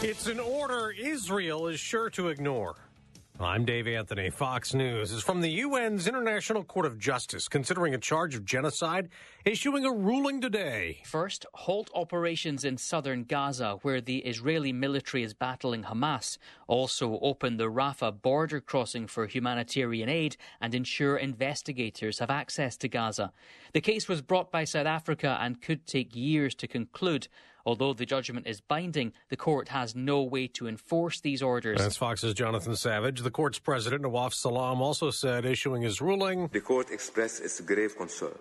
It's an order Israel is sure to ignore. I'm Dave Anthony. Fox News is from the UN's International Court of Justice, considering a charge of genocide, issuing a ruling today. First, halt operations in southern Gaza, where the Israeli military is battling Hamas. Also, open the Rafah border crossing for humanitarian aid and ensure investigators have access to Gaza. The case was brought by South Africa and could take years to conclude. Although the judgment is binding, the court has no way to enforce these orders. That's Fox's Jonathan Savage. The court's president, Nawaf Salam, also said, issuing his ruling, the court expressed its grave concern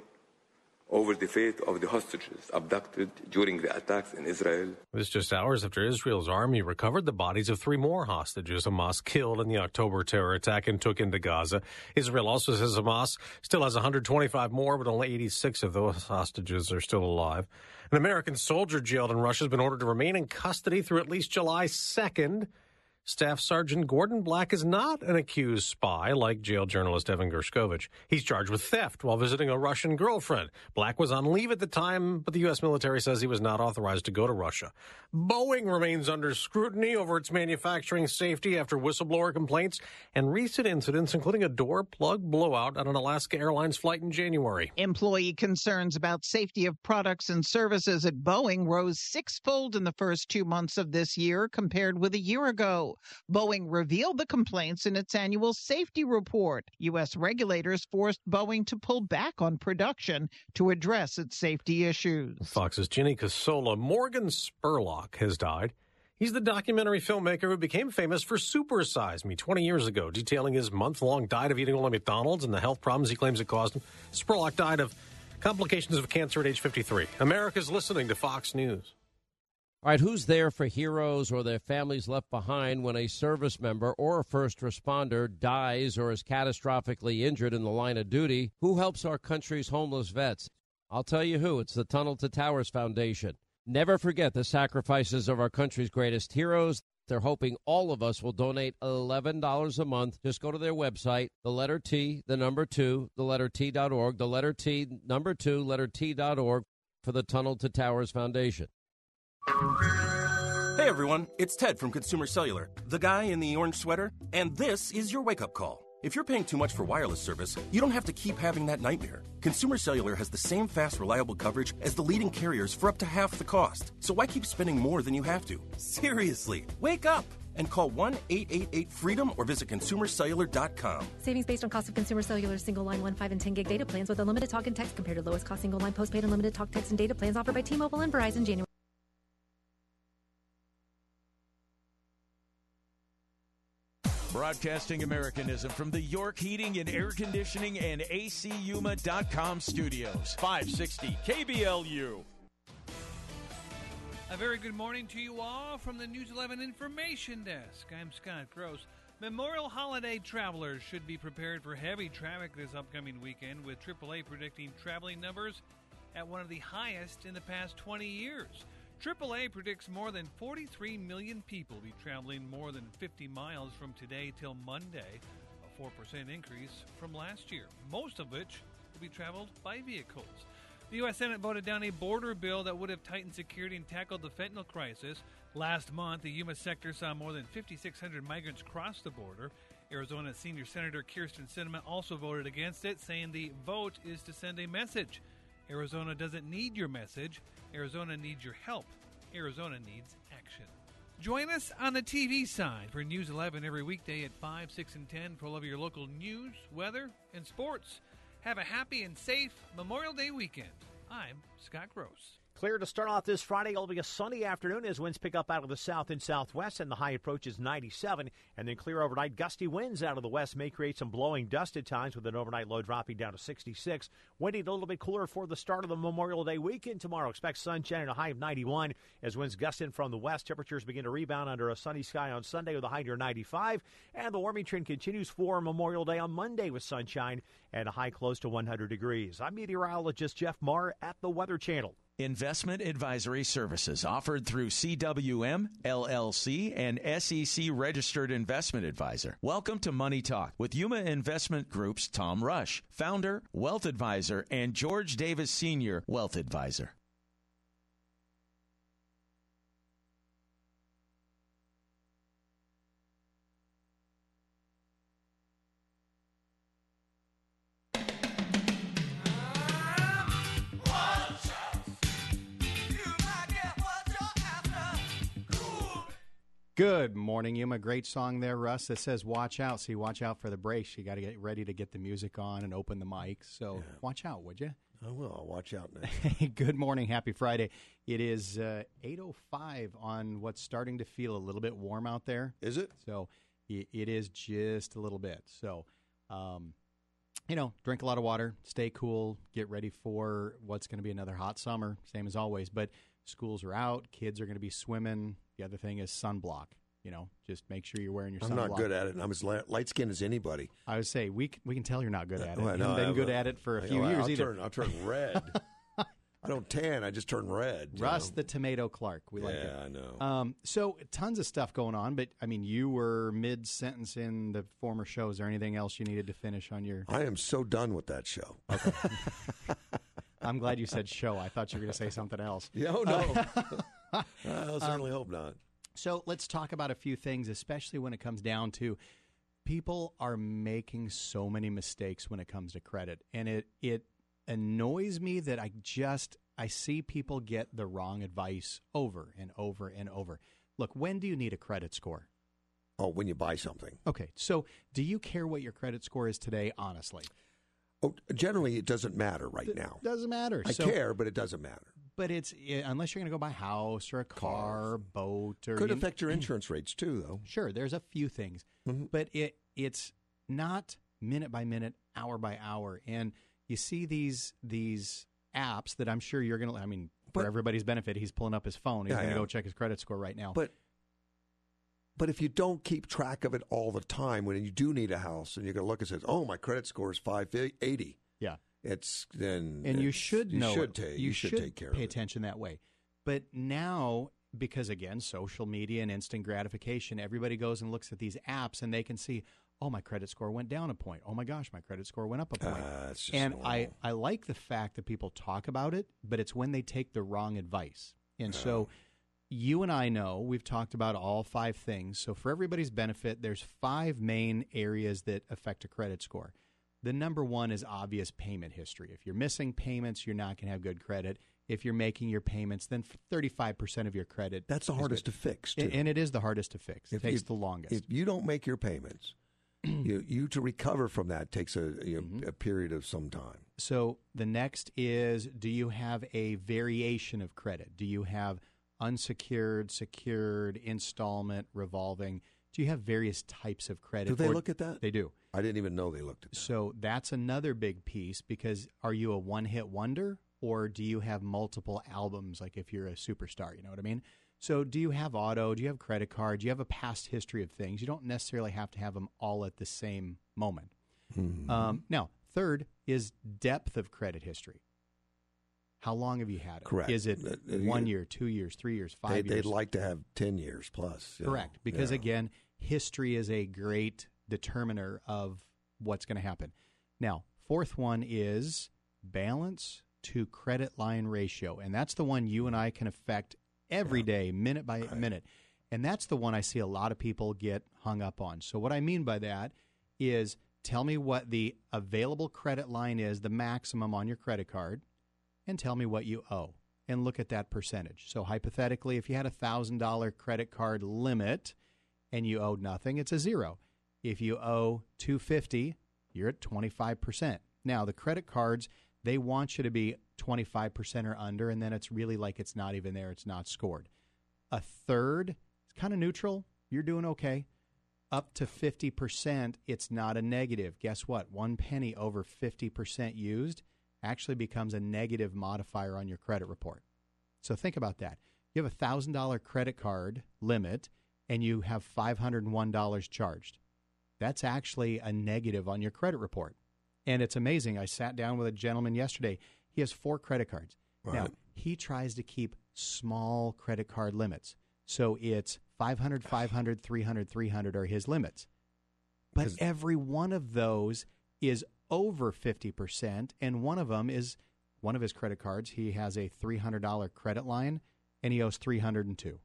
over the fate of the hostages abducted during the attacks in Israel. It was just hours after Israel's army recovered the bodies of 3 more hostages Hamas killed in the October terror attack and took into Gaza. Israel also says Hamas still has 125 more, but only 86 of those hostages are still alive. An American soldier jailed in Russia has been ordered to remain in custody through at least July 2nd. Staff Sergeant Gordon Black is not an accused spy like jail journalist Evan Gershkovich. He's charged with theft while visiting a Russian girlfriend. Black was on leave at the time, but the U.S. military says he was not authorized to go to Russia. Boeing remains under scrutiny over its manufacturing safety after whistleblower complaints and recent incidents, including a door plug blowout on an Alaska Airlines flight in January. Employee concerns about safety of products and services at Boeing rose 6-fold in the first 2 months of this year compared with a year ago. Boeing revealed the complaints in its annual safety report. U.S. regulators forced Boeing to pull back on production to address its safety issues. Fox's Ginny Casola. Morgan Spurlock has died. He's the documentary filmmaker who became famous for Super Size Me 20 years ago, detailing his month-long diet of eating only McDonald's and the health problems he claims it caused him. Spurlock died of complications of cancer at age 53. America's listening to Fox News. All right, who's there for heroes or their families left behind when a service member or a first responder dies or is catastrophically injured in the line of duty? Who helps our country's homeless vets? I'll tell you who. It's the Tunnel to Towers Foundation. Never forget the sacrifices of our country's greatest heroes. They're hoping all of us will donate $11 a month. Just go to their website, the letter T, the number 2, the letter T.org, the letter T, number 2, letter T.org for the Tunnel to Towers Foundation. Hey everyone, it's Ted from Consumer Cellular, the guy in the orange sweater, and this is your wake-up call. If you're paying too much for wireless service, you don't have to keep having that nightmare. Consumer Cellular has the same fast, reliable coverage as the leading carriers for up to half the cost. So why keep spending more than you have to? Seriously, wake up and call 1-888-FREEDOM or visit consumercellular.com. Savings based on cost of Consumer Cellular single line 1, 5, and 10 gig data plans with unlimited talk and text compared to lowest cost single line postpaid unlimited talk, text, and data plans offered by T-Mobile and Verizon January. Broadcasting Americanism from the York Heating and Air Conditioning and ACUMA.com studios. 560 KBLU. A very good morning to you all from the News 11 Information Desk. I'm Scott Gross. Memorial holiday travelers should be prepared for heavy traffic this upcoming weekend, with AAA predicting traveling numbers at one of the highest in the past 20 years. AAA predicts more than 43 million people will be traveling more than 50 miles from today till Monday, a 4% increase from last year, most of which will be traveled by vehicles. The U.S. Senate voted down a border bill that would have tightened security and tackled the fentanyl crisis. Last month, the Yuma sector saw more than 5,600 migrants cross the border. Arizona Senior Senator Kyrsten Sinema also voted against it, saying the vote is to send a message. Arizona doesn't need your message. Arizona needs your help. Arizona needs action. Join us on the TV side for News 11 every weekday at 5, 6, and 10 for all of your local news, weather, and sports. Have a happy and safe Memorial Day weekend. I'm Scott Gross. Clear to start off this Friday. It'll be a sunny afternoon as winds pick up out of the south and southwest, and the high approaches 97. And then clear overnight. Gusty winds out of the west may create some blowing dust at times, with an overnight low dropping down to 66. Windy a little bit cooler for the start of the Memorial Day weekend tomorrow. Expect sunshine and a high of 91 as winds gust in from the west. Temperatures begin to rebound under a sunny sky on Sunday with a high near 95. And the warming trend continues for Memorial Day on Monday with sunshine and a high close to 100 degrees. I'm meteorologist Jeff Marr at the Weather Channel. Investment advisory services offered through CWM, LLC, and SEC Registered Investment Advisor. Welcome to Money Talk with Yuma Investment Group's Tom Rush, founder, wealth advisor, and George Davis Sr., wealth advisor. Good morning, Yuma. Great song there, Russ. That says watch out. See, watch out for the brakes. You got to get ready to get the music on and open the mic. So watch out, would you? I will. I'll watch out now. Good morning. Happy Friday. It is 8:05 on what's starting to feel a little bit warm out there. Is it? So it is just a little bit. So, drink a lot of water, stay cool, get ready for what's going to be another hot summer, same as always. But schools are out. Kids are going to be swimming. The other thing is sunblock. Just make sure you're wearing your sunblock. I'm not good at it. I'm as light-skinned as anybody. I would say we can tell you're not good at it. You haven't been good at it for a few years either. I'll turn red. I don't tan. I just turn red. Russ the Tomato Clark. We like it. Yeah, I know. So tons of stuff going on, but, you were mid-sentence in the former show. Is there anything else you needed to finish on your... I am so done with that show. Okay. I'm glad you said show. I thought you were going to say something else. Yeah, no. I certainly hope not. So let's talk about a few things, especially when it comes down to people are making so many mistakes when it comes to credit. And it annoys me that I see people get the wrong advice over and over and over. Look, when do you need a credit score? Oh, when you buy something. Okay, so do you care what your credit score is today, honestly? Oh, generally, it doesn't matter right now. Doesn't matter. I care, but it doesn't matter. But unless you're going to go buy a house or a car, or boat, or could affect your insurance rates too, though. Sure, there's a few things, but it's not minute by minute, hour by hour, and you see these apps that I'm sure you're going to. For everybody's benefit, he's pulling up his phone. He's going to go check his credit score right now. But if you don't keep track of it all the time, when you do need a house, and you're going to look and say, "Oh, my credit score is 580," yeah, you should take care of it. Pay attention that way. But now, because again, social media and instant gratification, everybody goes and looks at these apps, and they can see, "Oh, my credit score went down a point. Oh my gosh, my credit score went up a point." And I like the fact that people talk about it, but it's when they take the wrong advice. And so you and I know we've talked about all 5 things. So for everybody's benefit, there's 5 main areas that affect a credit score. The number one is obvious payment history. If you're missing payments, you're not going to have good credit. If you're making your payments, then 35% of your credit. That's the hardest to fix, too. And it is the hardest to fix. It takes the longest. If you don't make your payments, you to recover from that takes a period of some time. So the next is, do you have a variation of credit? Do you have unsecured, secured, installment, revolving? Do you have various types of credit? Do they look at that? They do. I didn't even know they looked at that. So that's another big piece, because are you a one-hit wonder, or do you have multiple albums, like if you're a superstar, you know what I mean? So do you have auto? Do you have credit card? Do you have a past history of things? You don't necessarily have to have them all at the same moment. Now, third is depth of credit history. How long have you had it? Correct. Is it 1 year, 2 years, 3 years, 5 years? They'd like to have 10 years plus. Correct. Because, again, history is a great determiner of what's going to happen. Now, fourth one is balance to credit line ratio. And that's the one you and I can affect every day, minute by minute. And that's the one I see a lot of people get hung up on. So what I mean by that is, tell me what the available credit line is, the maximum on your credit card, and tell me what you owe, and look at that percentage. So hypothetically, if you had a $1,000 credit card limit and you owed nothing, it's a 0. If you owe $250, you're at 25%. Now, the credit cards, they want you to be 25% or under, and then it's really like it's not even there. It's not scored. A third, it's kind of neutral. You're doing okay. Up to 50%, it's not a negative. Guess what? 1 penny over 50% used actually becomes a negative modifier on your credit report. So think about that. You have a $1,000 credit card limit, and you have $501 charged. That's actually a negative on your credit report. And it's amazing. I sat down with a gentleman yesterday. He has 4 credit cards. Right. Now, he tries to keep small credit card limits. So it's 500, 500, 300, 300 are his limits. But every one of those is over 50%, and one of them is one of his credit cards. He has a $300 credit line, and he owes $302.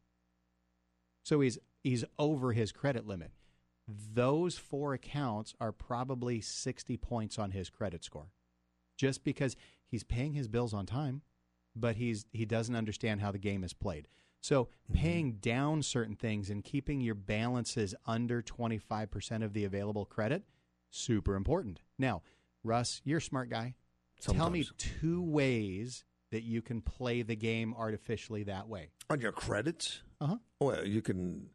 So he's over his credit limit. Those 4 accounts are probably 60 points on his credit score, just because he's paying his bills on time, but he doesn't understand how the game is played. So paying down certain things and keeping your balances under 25% of the available credit, super important. Now, Russ, you're a smart guy. Sometimes. Tell me 2 ways that you can play the game artificially that way. On your credits? Uh-huh. Well, you can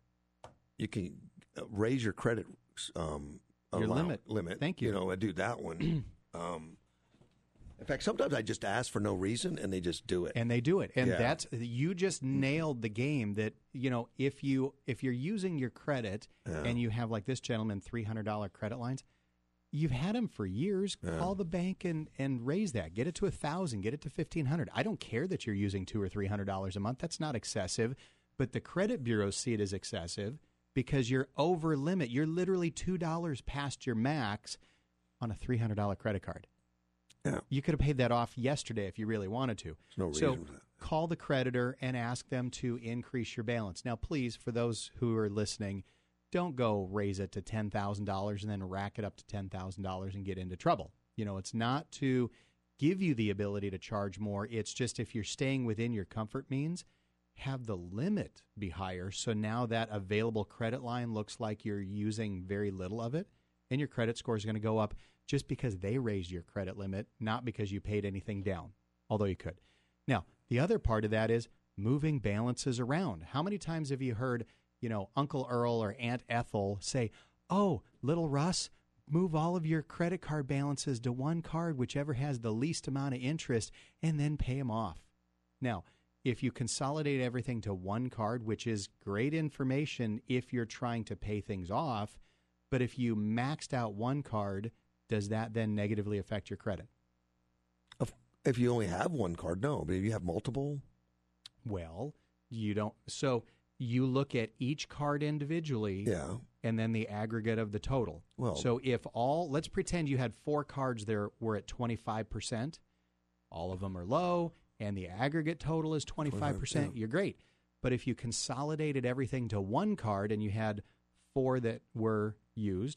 raise your credit your limit. Thank you. I do that one. In fact, sometimes I just ask for no reason, and they just do it. And they do it. And that's you just nailed the game that, if you're using your credit and you have, like this gentleman, $300 credit lines, you've had them for years. Call the bank and raise that. Get it to $1,000. Get it to $1,500. I don't care that you're using $200 or $300 a month. That's not excessive. But the credit bureaus see it as excessive because you're over limit. You're literally $2 past your max on a $300 credit card. Yeah. You could have paid that off yesterday if you really wanted to. There's no reason for that. Call the creditor and ask them to increase your balance. Now, please, for those who are listening, don't go raise it to $10,000 and then rack it up to $10,000 and get into trouble. It's not to give you the ability to charge more. It's just if you're staying within your comfort means, have the limit be higher. So now that available credit line looks like you're using very little of it, and your credit score is going to go up just because they raised your credit limit, not because you paid anything down, although you could. Now, the other part of that is moving balances around. How many times have you heard, Uncle Earl or Aunt Ethel say, "Oh, little Russ, move all of your credit card balances to one card, whichever has the least amount of interest, and then pay them off." Now, if you consolidate everything to one card, which is great information if you're trying to pay things off, but if you maxed out one card, does that then negatively affect your credit? If you only have one card, no. But if you have multiple? Well, you don't. So you look at each card individually and then the aggregate of the total. Well, so let's pretend you had 4 cards there were at 25%. All of them are low, and the aggregate total is 25%. You're great. But if you consolidated everything to one card and you had 4 that were used,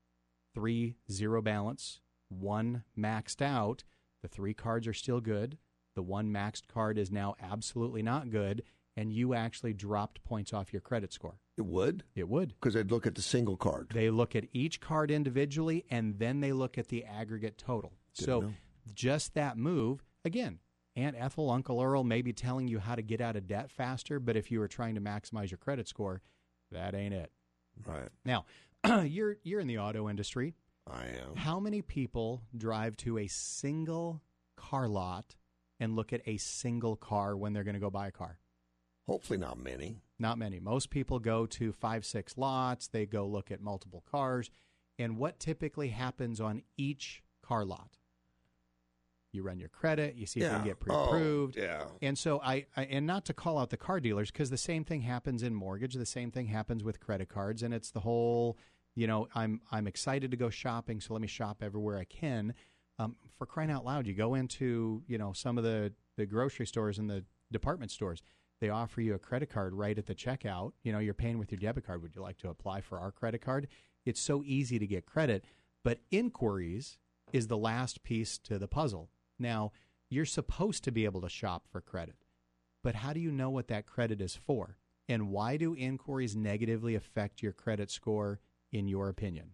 3 zero balance, 1 maxed out, the 3 cards are still good. The 1 maxed card is now absolutely not good, and you actually dropped points off your credit score. It would? It would. Because they'd look at the single card. They look at each card individually, and then they look at the aggregate total. Just that move, again, Aunt Ethel, Uncle Earl may be telling you how to get out of debt faster, but if you were trying to maximize your credit score, that ain't it. Right. Now, you're in the auto industry. I am. How many people drive to a single car lot and look at a single car when they're going to go buy a car? Hopefully not many. Not many. Most people go to 5-6 lots. They go look at multiple cars. And what typically happens on each car lot? You run your credit. You see if you can get pre-approved. And so and not to call out the car dealers, because the same thing happens in mortgage. The same thing happens with credit cards. And it's the whole, I'm excited to go shopping, so let me shop everywhere I can. For crying out loud, you go into, some of the grocery stores and the department stores. They offer you a credit card right at the checkout. You're paying with your debit card. Would you like to apply for our credit card? It's so easy to get credit. But inquiries is the last piece to the puzzle. Now, you're supposed to be able to shop for credit. But how do you know what that credit is for? And why do inquiries negatively affect your credit score, in your opinion?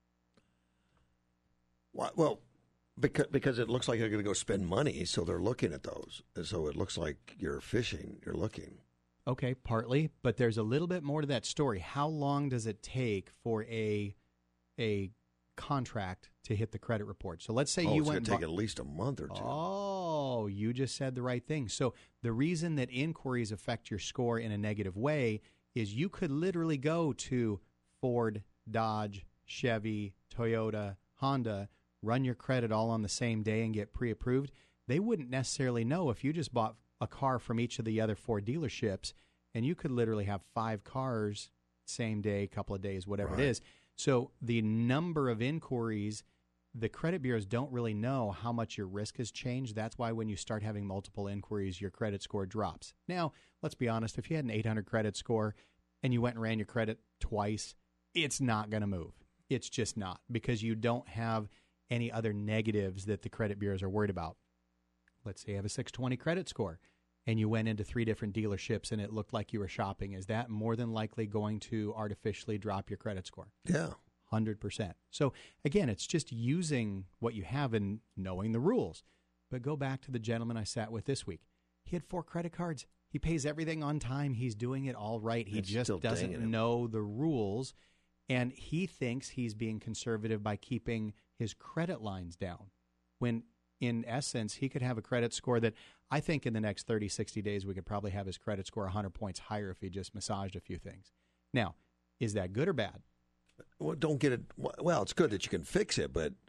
Well, because it looks like you're going to go spend money, so they're looking at those. And so it looks like you're fishing, you're looking. Okay, partly, but there's a little bit more to that story. How long does it take for a contract to hit the credit report? So let's say you went... It's going to take at least a month or two. Oh, you just said the right thing. So the reason that inquiries affect your score in a negative way is you could literally go to Ford, Dodge, Chevy, Toyota, Honda, run your credit all on the same day and get pre-approved. They wouldn't necessarily know if you just bought a car from each of the other 4 dealerships, and you could literally have 5 cars same day, couple of days, whatever it is. So the number of inquiries, the credit bureaus don't really know how much your risk has changed. That's why when you start having multiple inquiries, your credit score drops. Now, let's be honest. If you had an 800 credit score and you went and ran your credit twice, it's not going to move. It's just not, because you don't have any other negatives that the credit bureaus are worried about. Let's say you have a 620 credit score and you went into 3 different dealerships and it looked like you were shopping, is that more than likely going to artificially drop your credit score? Yeah. 100%. So again, it's just using what you have and knowing the rules. But go back to the gentleman I sat with this week. He had 4 credit cards. He pays everything on time. He's doing it all right. He just doesn't know the rules. And he thinks he's being conservative by keeping his credit lines down. When in essence, he could have a credit score that I think in the next 30, 60 days, we could probably have his credit score 100 points higher if he just massaged a few things. Now, is that good or bad? Well, don't get it. Well, it's good that you can fix it, but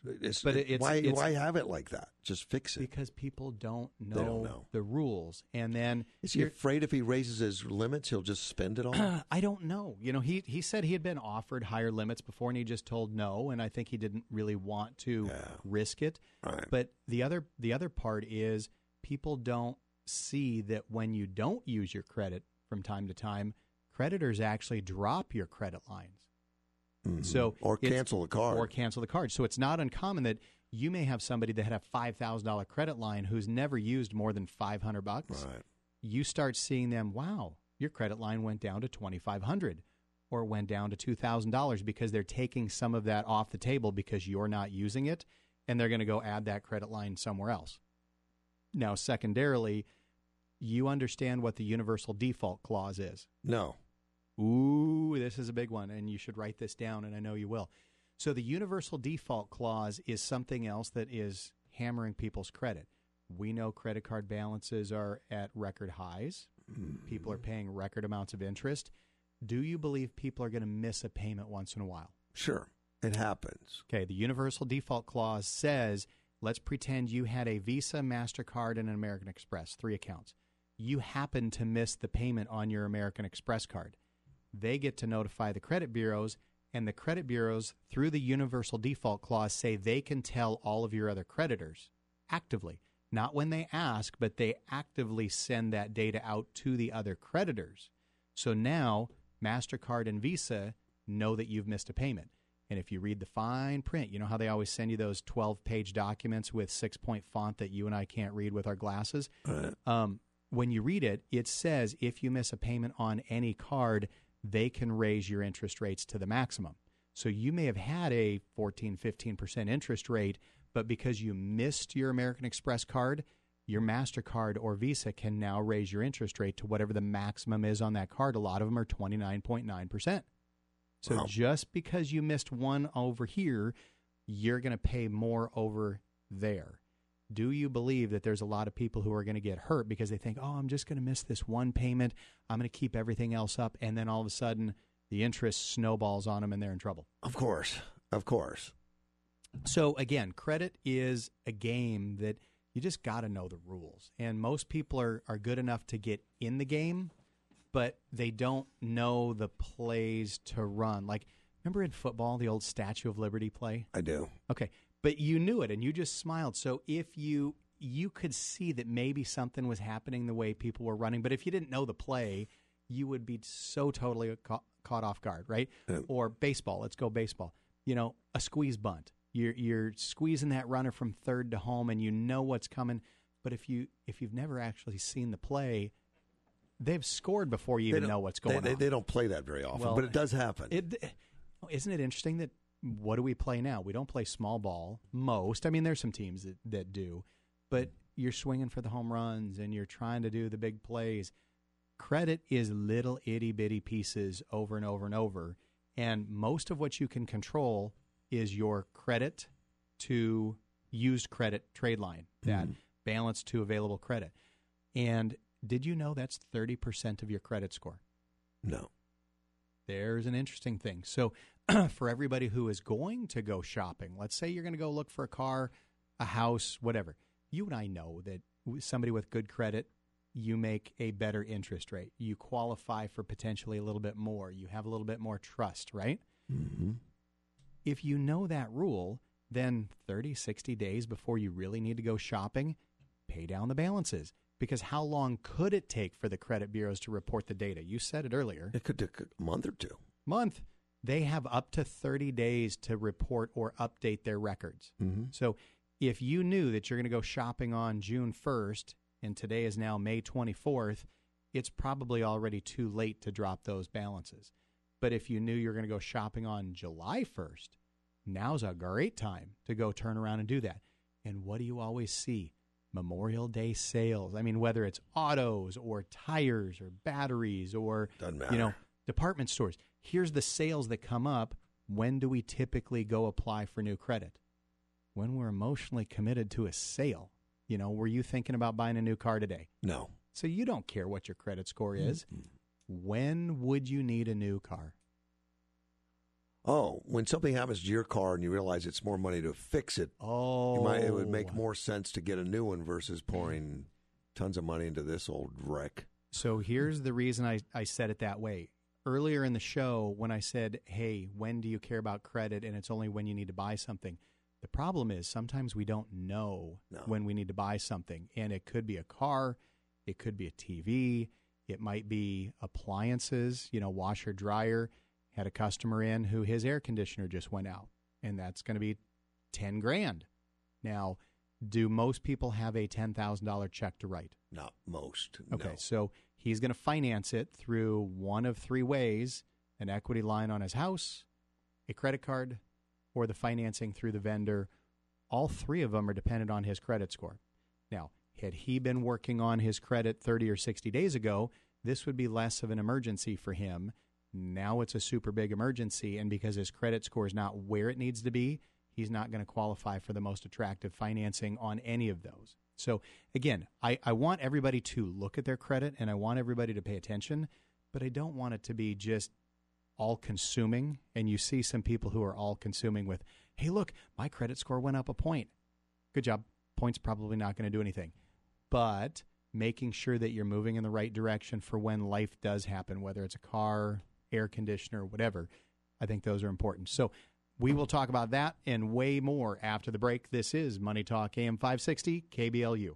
why have it like that? Just fix it. Because people don't know the rules. And then is he afraid if he raises his limits, he'll just spend it all? I don't know. You know, he said he had been offered higher limits before, and he just told no. And I think he didn't really want to risk it. Right. But the other part is people don't see that when you don't use your credit from time to time, creditors actually drop your credit lines. Mm-hmm. So or cancel the card. Or cancel the card. So it's not uncommon that you may have somebody that had a $5,000 credit line who's never used more than $500. Right. You start seeing them, wow, your credit line went down to $2,500 or went down to $2,000 because they're taking some of that off the table because you're not using it, and they're going to go add that credit line somewhere else. Now, secondarily, you understand what the universal default clause is? No. Ooh, this is a big one, and you should write this down, and I know you will. So the universal default clause is something else that is hammering people's credit. We know credit card balances are at record highs. People are paying record amounts of interest. Do you believe people are going to miss a payment once in a while? Sure, it happens. Okay, the universal default clause says, let's pretend you had a Visa, MasterCard, and an American Express, 3 accounts. You happen to miss the payment on your American Express card. They get to notify the credit bureaus, and the credit bureaus, through the universal default clause, say they can tell all of your other creditors actively. Not when they ask, but they actively send that data out to the other creditors. So now MasterCard and Visa know that you've missed a payment. And if you read the fine print, you know how they always send you those 12-page documents with 6-point font that you and I can't read with our glasses? When you read it, it says if you miss a payment on any card, they can raise your interest rates to the maximum. So you may have had a 14, 15% interest rate, but because you missed your American Express card, your MasterCard or Visa can now raise your interest rate to whatever the maximum is on that card. A lot of them are 29.9%. So just because you missed one over here, you're going to pay more over there. Do you believe that there's a lot of people who are going to get hurt because they think, oh, I'm just going to miss this one payment, I'm going to keep everything else up, and then all of a sudden the interest snowballs on them and they're in trouble? Of course. So again, credit is a game that you just got to know the rules. And most people are good enough to get in the game, but they don't know the plays to run. Like, remember in football, the old Statue of Liberty play? I do. Okay. But you knew it, and you just smiled. So if you could see that maybe something was happening the way people were running, but if you didn't know the play, you would be so totally caught off guard, right? Yeah. Or baseball. Let's go baseball. You know, a squeeze bunt. You're squeezing that runner from third to home, and you know what's coming. But if you've never actually seen the play, they've scored before you even know what's going on. They don't play that very often, but it does happen. Isn't it interesting that what do we play now? We don't play small ball most. I mean, there's some teams that do, but you're swinging for the home runs and you're trying to do the big plays. Credit is little itty-bitty pieces over and over and over, and most of what you can control is your credit to used credit trade line, that balance to available credit. And did you know that's 30% of your credit score? No. There's an interesting thing. So for everybody who is going to go shopping, let's say you're going to go look for a car, a house, whatever. You and I know that somebody with good credit, you make a better interest rate. You qualify for potentially a little bit more. You have a little bit more trust, right? Mm-hmm. If you know that rule, then 30, 60 days before you really need to go shopping, pay down the balances. Because how long could it take for the credit bureaus to report the data? You said it earlier. It could take a month or two. They have up to 30 days to report or update their records. Mm-hmm. So if you knew that you're going to go shopping on June 1st and today is now May 24th, it's probably already too late to drop those balances. But if you knew you're going to go shopping on July 1st, now's a great time to go turn around and do that. And what do you always see? Memorial Day sales. I mean, whether it's autos or tires or batteries or, department stores. Here's the sales that come up. When do we typically go apply for new credit? When we're emotionally committed to a sale. Were you thinking about buying a new car today? No. So you don't care what your credit score is. Mm-hmm. When would you need a new car? Oh, when something happens to your car and you realize it's more money to fix it, it would make more sense to get a new one versus pouring tons of money into this old wreck. So here's the reason I said it that way. Earlier in the show, when I said, hey, when do you care about credit, and it's only when you need to buy something, the problem is sometimes we don't know when we need to buy something. And it could be a car, it could be a TV, it might be appliances, washer, dryer. Had a customer in who his air conditioner just went out, and that's going to be $10,000. Now, do most people have a $10,000 check to write? Not most. Okay, no. So he's going to finance it through one of three ways: an equity line on his house, a credit card, or the financing through the vendor. All three of them are dependent on his credit score. Now, had he been working on his credit 30 or 60 days ago, this would be less of an emergency for him. Now it's a super big emergency, and because his credit score is not where it needs to be, he's not going to qualify for the most attractive financing on any of those. So, again, I want everybody to look at their credit, and I want everybody to pay attention, but I don't want it to be just all-consuming, and you see some people who are all-consuming with, hey, look, my credit score went up a point. Good job. Point's probably not going to do anything. But making sure that you're moving in the right direction for when life does happen, whether it's a car, air conditioner, whatever. I think those are important. So we will talk about that and way more after the break. This is Money Talk AM 560 KBLU.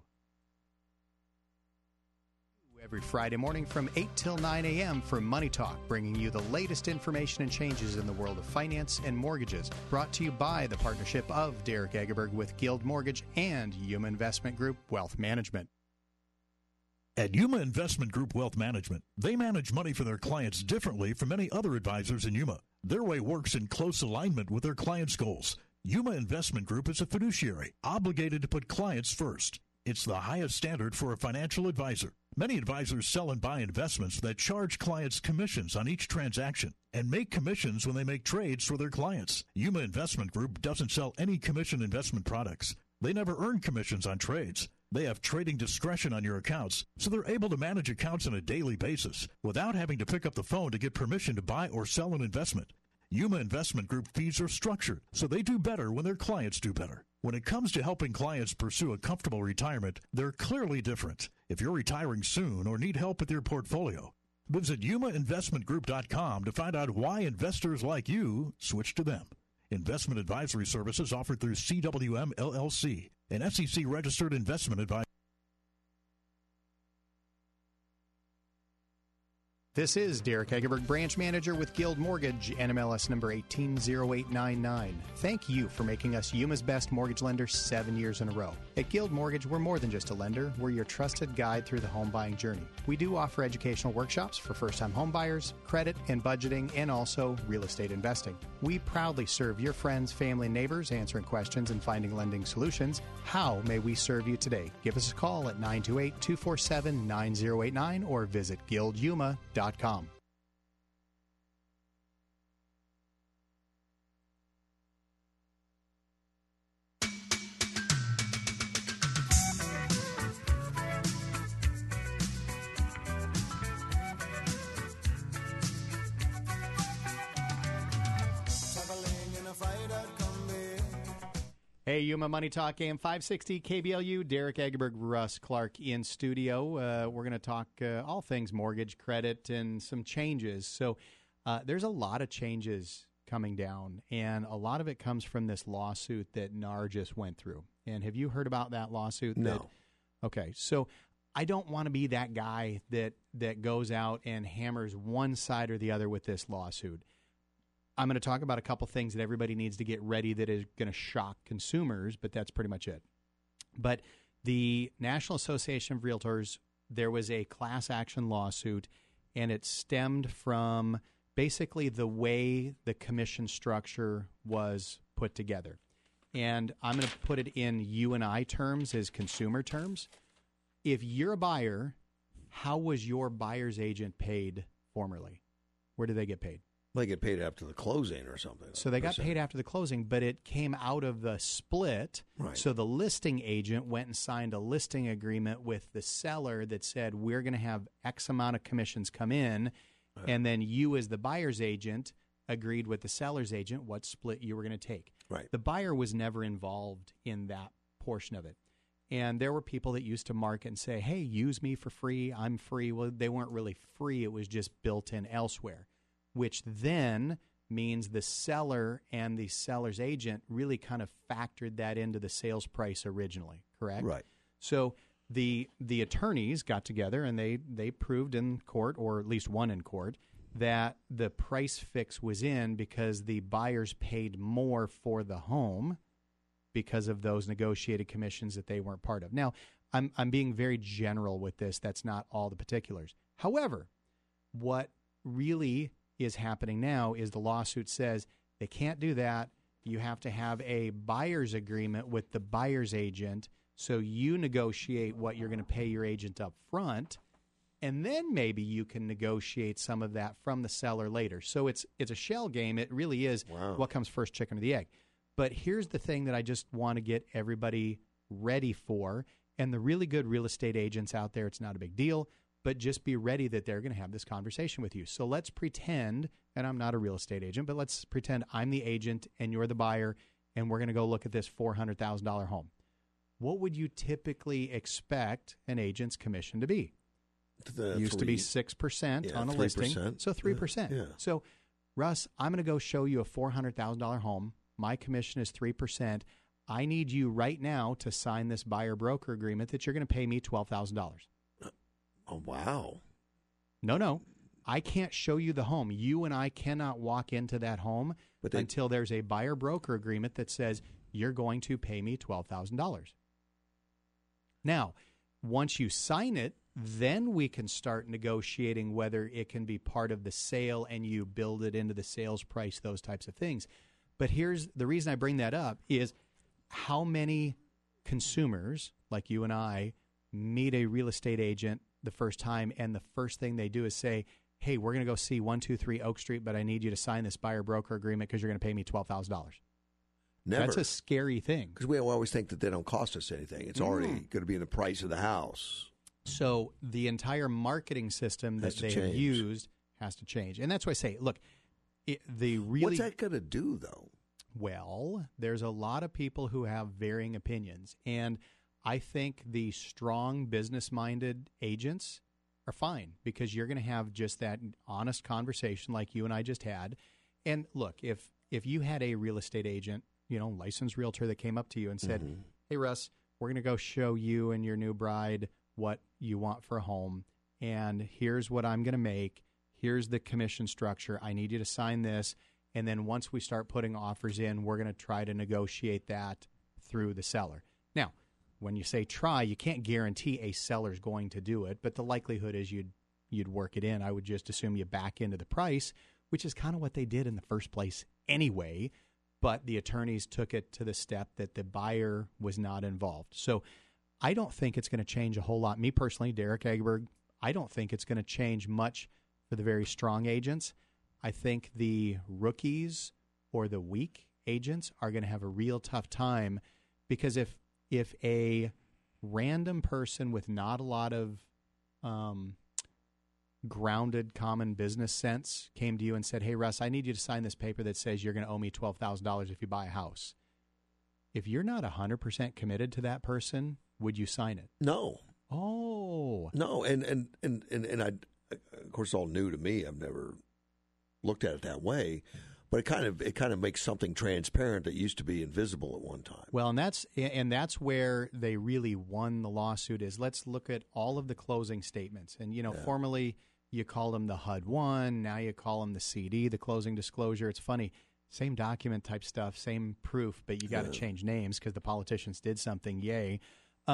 Every Friday morning from 8 till 9 a.m. for Money Talk, bringing you the latest information and changes in the world of finance and mortgages. Brought to you by the partnership of Derek Egerberg with Guild Mortgage and Yuma Investment Group Wealth Management. At Yuma Investment Group Wealth Management, they manage money for their clients differently from many other advisors in Yuma. Their way works in close alignment with their clients' goals. Yuma Investment Group is a fiduciary, obligated to put clients first. It's the highest standard for a financial advisor. Many advisors sell and buy investments that charge clients commissions on each transaction and make commissions when they make trades for their clients. Yuma Investment Group doesn't sell any commission investment products. They never earn commissions on trades. They have trading discretion on your accounts, so they're able to manage accounts on a daily basis without having to pick up the phone to get permission to buy or sell an investment. Yuma Investment Group fees are structured, so they do better when their clients do better. When it comes to helping clients pursue a comfortable retirement, they're clearly different. If you're retiring soon or need help with your portfolio, visit yumainvestmentgroup.com to find out why investors like you switch to them. Investment advisory services offered through CWM LLC, an SEC-registered investment advisor. This is Derek Egerberg, branch manager with Guild Mortgage, NMLS number 180899. Thank you for making us Yuma's best mortgage lender 7 years in a row. At Guild Mortgage, we're more than just a lender. We're your trusted guide through the home buying journey. We do offer educational workshops for first-time home buyers, credit and budgeting, and also real estate investing. We proudly serve your friends, family, and neighbors, answering questions and finding lending solutions. How may we serve you today? Give us a call at 928-247-9089 or visit guildyuma.com. Hey, Yuma Money Talk, AM 560, KBLU, Derek Egerberg, Russ Clark in studio. We're going to talk all things mortgage, credit, and some changes. So there's a lot of changes coming down, and a lot of it comes from this lawsuit that NAR just went through. And have you heard about that lawsuit? No. Okay, so I don't want to be that guy that goes out and hammers one side or the other with this lawsuit. I'm going to talk about a couple things that everybody needs to get ready that is going to shock consumers, but that's pretty much it. But The National Association of Realtors, there was a class action lawsuit, and it stemmed from basically the way the commission structure was put together. And I'm going to put it in you and I terms as consumer terms. If you're a buyer, how was your buyer's agent paid formerly? Where did they get paid? They get paid after the closing or something. So they got paid after the closing, but it came out of the split. Right. So the listing agent went and signed a listing agreement with the seller that said, we're going to have X amount of commissions come in. Right. And then you as the buyer's agent agreed with the seller's agent what split you were going to take. Right. The buyer was never involved in that portion of it. And there were people that used to market and say, hey, use me for free. I'm free. Well, they weren't really free. It was just built in elsewhere, which then means the seller and the seller's agent really kind of factored that into the sales price originally, correct? Right. So the attorneys got together and they proved in court, or at least one in court, that the price fix was in because the buyers paid more for the home because of those negotiated commissions that they weren't part of. Now, I'm being very general with this. That's not all the particulars. However, what really is happening now is the lawsuit says they can't do that. You have to have a buyer's agreement with the buyer's agent, so you negotiate what you're going to pay your agent up front, and then maybe you can negotiate some of that from the seller later. So it's a shell game. It really is what comes first, chicken or the egg. But here's the thing that I just want to get everybody ready for, and the really good real estate agents out there, it's not a big deal, but just be ready that they're going to have this conversation with you. So let's pretend, and I'm not a real estate agent, but let's pretend I'm the agent and you're the buyer, and we're going to go look at this $400,000 home. What would you typically expect an agent's commission to be? It used to be 6% on a 3%. listing, so 3%. Yeah. So, Russ, I'm going to go show you a $400,000 home. My commission is 3%. I need you right now to sign this buyer-broker agreement that you're going to pay me $12,000. Oh, wow. No. I can't show you the home. You and I cannot walk into that home until there's a buyer-broker agreement that says you're going to pay me $12,000. Now, once you sign it, then we can start negotiating whether it can be part of the sale and you build it into the sales price, those types of things. But here's the reason I bring that up is how many consumers like you and I meet a real estate agent the first time, and the first thing they do is say, hey, we're going to go see 123 Oak Street, but I need you to sign this buyer-broker agreement because you're going to pay me $12,000. Never. That's a scary thing. Because we always think that they don't cost us anything. It's already going to be in the price of the house. So the entire marketing system that they have used has to change. And that's why I say, look, what's that going to do, though? Well, there's a lot of people who have varying opinions. And I think the strong business-minded agents are fine because you're going to have just that honest conversation like you and I just had. And look, if you had a real estate agent, licensed realtor that came up to you and said, hey, Russ, we're going to go show you and your new bride what you want for a home, and here's what I'm going to make. Here's the commission structure. I need you to sign this. And then once we start putting offers in, we're going to try to negotiate that through the seller. Now, when you say try, you can't guarantee a seller's going to do it, but the likelihood is you'd work it in. I would just assume you back into the price, which is kind of what they did in the first place anyway, but the attorneys took it to the step that the buyer was not involved. So I don't think it's going to change a whole lot. Me personally, Derek Egerberg, I don't think it's going to change much for the very strong agents. I think the rookies or the weak agents are going to have a real tough time because if a random person with not a lot of grounded common business sense came to you and said, hey, Russ, I need you to sign this paper that says you're going to owe me $12,000 if you buy a house. If you're not 100% committed to that person, would you sign it? No. Oh. No, and I, of course, it's all new to me. I've never looked at it that way. But it kind of makes something transparent that used to be invisible at one time. Well, and that's where they really won the lawsuit is let's look at all of the closing statements. And, formerly you called them the HUD-1. Now you call them the CD, the closing disclosure. It's funny. Same document type stuff, same proof, but you got to change names because the politicians did something. Yay.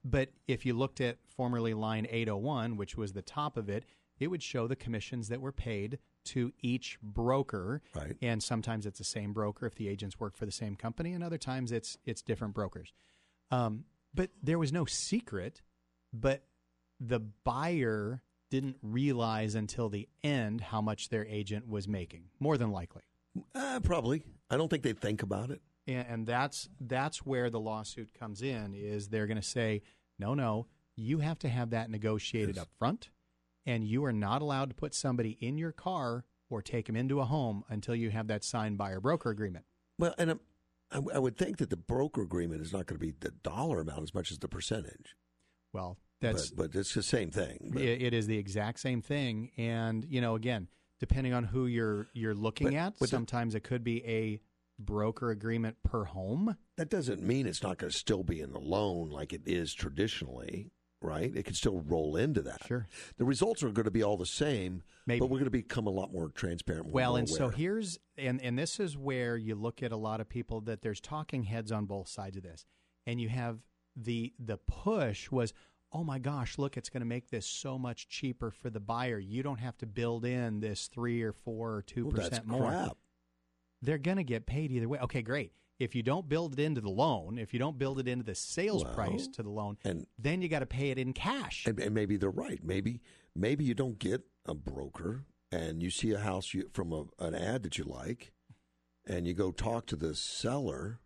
But if you looked at formerly line 801, which was the top of it, it would show the commissions that were paid to each broker. Right. And sometimes it's the same broker if the agents work for the same company, and other times it's different brokers. But there was no secret, but the buyer didn't realize until the end how much their agent was making, more than likely. Probably. I don't think they think about it. And that's where the lawsuit comes in, is they're going to say, no, you have to have that negotiated up front, and you are not allowed to put somebody in your car or take them into a home until you have that signed buyer-broker agreement. Well, and I would think that the broker agreement is not going to be the dollar amount as much as the percentage. Well, but it's the same thing. It is the exact same thing, and again, depending on who you're looking at, sometimes it could be a broker agreement per home. That doesn't mean it's not going to still be in the loan like it is traditionally, right? It can still roll into that. Sure. The results are going to be all the same, Maybe. but we're going to become a lot more transparent. Well, and so here's, and this is where you look at a lot of people that there's talking heads on both sides of this. And you have the push was, oh my gosh, look, it's going to make this so much cheaper for the buyer. You don't have to build in this 3 or 4 or 2% that's more. Crap. They're going to get paid either way. Okay, great. If you don't build it into the loan, if you don't build it into the sales price to the loan, then you got to pay it in cash. And maybe they're right. Maybe you don't get a broker, and you see a house from an ad that you like, and you go talk to the seller,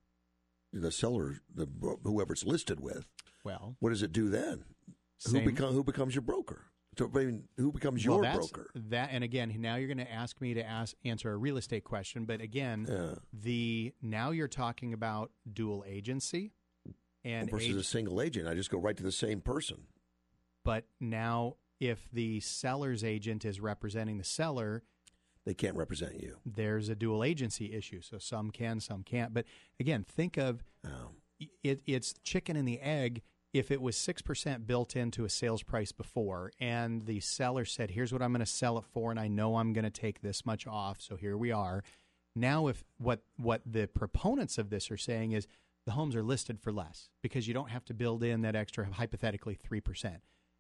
whoever it's listed with. Well, what does it do then? Who becomes your broker? Who becomes your broker? And again, now you're going to ask me to answer a real estate question. But again, now you're talking about dual agency versus a single agent. I just go right to the same person. But now, if the seller's agent is representing the seller, they can't represent you. There's a dual agency issue. So some can, some can't. But again, think of it's chicken and the egg. If it was 6% built into a sales price before, and the seller said, here's what I'm going to sell it for, and I know I'm going to take this much off, so here we are. Now, if what the proponents of this are saying is the homes are listed for less because you don't have to build in that extra, hypothetically, 3%.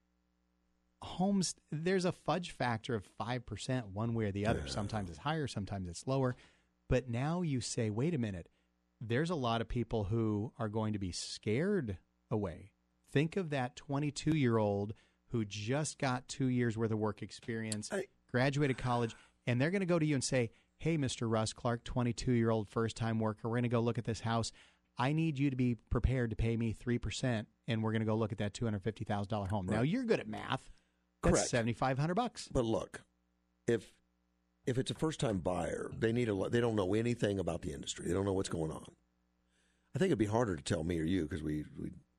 Homes, there's a fudge factor of 5% one way or the other. Sometimes it's higher, sometimes it's lower. But now you say, wait a minute, there's a lot of people who are going to be scared away. Think of that 22-year-old who just got 2 years' worth of work experience, graduated college, and they're going to go to you and say, hey, Mr. Russ Clark, 22-year-old first-time worker, we're going to go look at this house. I need you to be prepared to pay me 3%, and we're going to go look at that $250,000 home. Right. Now, you're good at math. That's $7,500. But look, if it's a first-time buyer, they don't know anything about the industry. They don't know what's going on. I think it'd be harder to tell me or you because we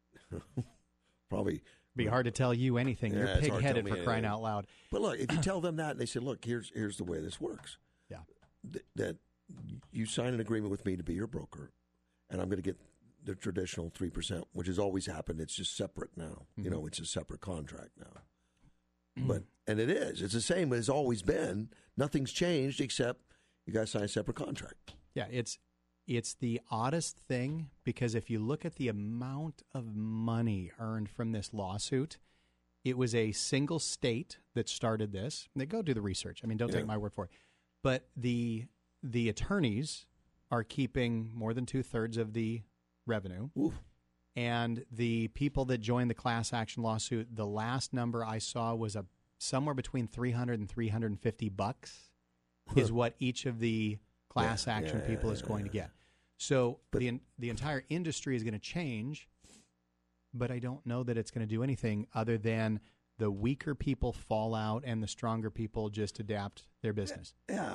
probably be hard to tell you anything. You're pig-headed for crying out loud. But look, if you tell them that and they say, "Look, here's the way this works," that you sign an agreement with me to be your broker, and I'm going to get the traditional 3%, which has always happened. It's just separate now. Mm-hmm. It's a separate contract now. And it is. It's the same as always been. Nothing's changed except you guys sign a separate contract. Yeah, it's the oddest thing because if you look at the amount of money earned from this lawsuit, it was a single state that started this. They go do the research. I mean, don't take my word for it. But the attorneys are keeping more than 2/3 of the revenue. Oof. And the people that joined the class action lawsuit, the last number I saw was somewhere between $300 and $350 is what each of the class action people is going to get. So the entire industry is going to change, but I don't know that it's going to do anything other than the weaker people fall out and the stronger people just adapt their business. Yeah.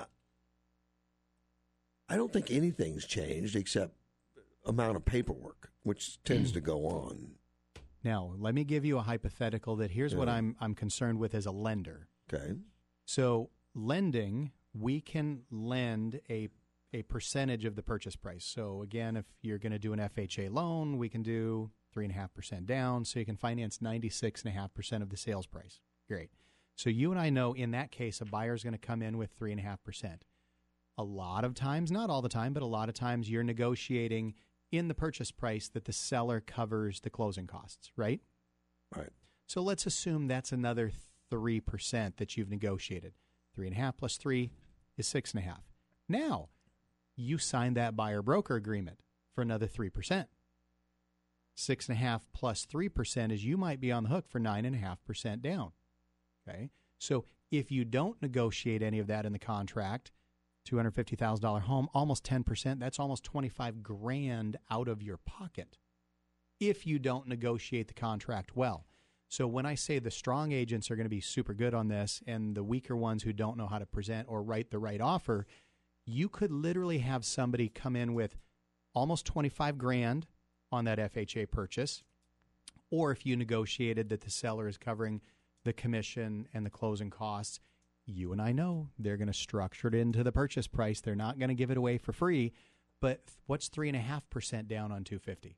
I don't think anything's changed except amount of paperwork, which tends to go on. Now, let me give you a hypothetical that here's what I'm concerned with as a lender. Okay. So lending, we can lend a percentage of the purchase price. So again, if you're going to do an FHA loan, we can do 3.5% down, so you can finance 96.5% of the sales price. Great. So you and I know in that case, a buyer is going to come in with 3.5%. A lot of times, not all the time, but a lot of times you're negotiating in the purchase price that the seller covers the closing costs, right? Right. So let's assume that's another 3% that you've negotiated. 3.5 plus 3 is 6.5. Now, you signed that buyer-broker agreement for another 3%. 6.5 plus 3% is you might be on the hook for 9.5% down. Okay? So if you don't negotiate any of that in the contract, $250,000 home, almost 10%, that's almost $25,000 out of your pocket if you don't negotiate the contract well. So when I say the strong agents are going to be super good on this and the weaker ones who don't know how to present or write the right offer, you could literally have somebody come in with almost $25,000 on that FHA purchase, or if you negotiated that the seller is covering the commission and the closing costs, you and I know they're going to structure it into the purchase price. They're not going to give it away for free. But what's 3.5% down on $250,000?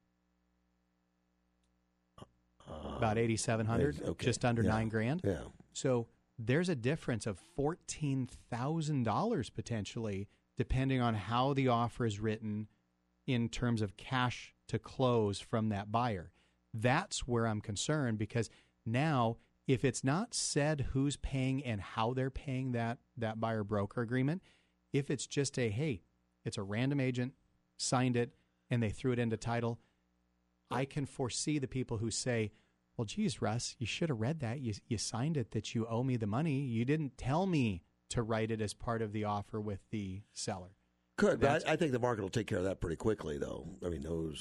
About $8,700, okay. just under $9,000. Yeah. So there's a difference of $14,000 potentially, depending on how the offer is written in terms of cash to close from that buyer. That's where I'm concerned, because now if it's not said who's paying and how they're paying that buyer-broker agreement, if it's just hey, it's a random agent, signed it, and they threw it into title, I can foresee the people who say, well, geez, Russ, you should have read that. You signed it that you owe me the money. You didn't tell me to write it as part of the offer with the seller. Could, but I think the market will take care of that pretty quickly, though. I mean, those...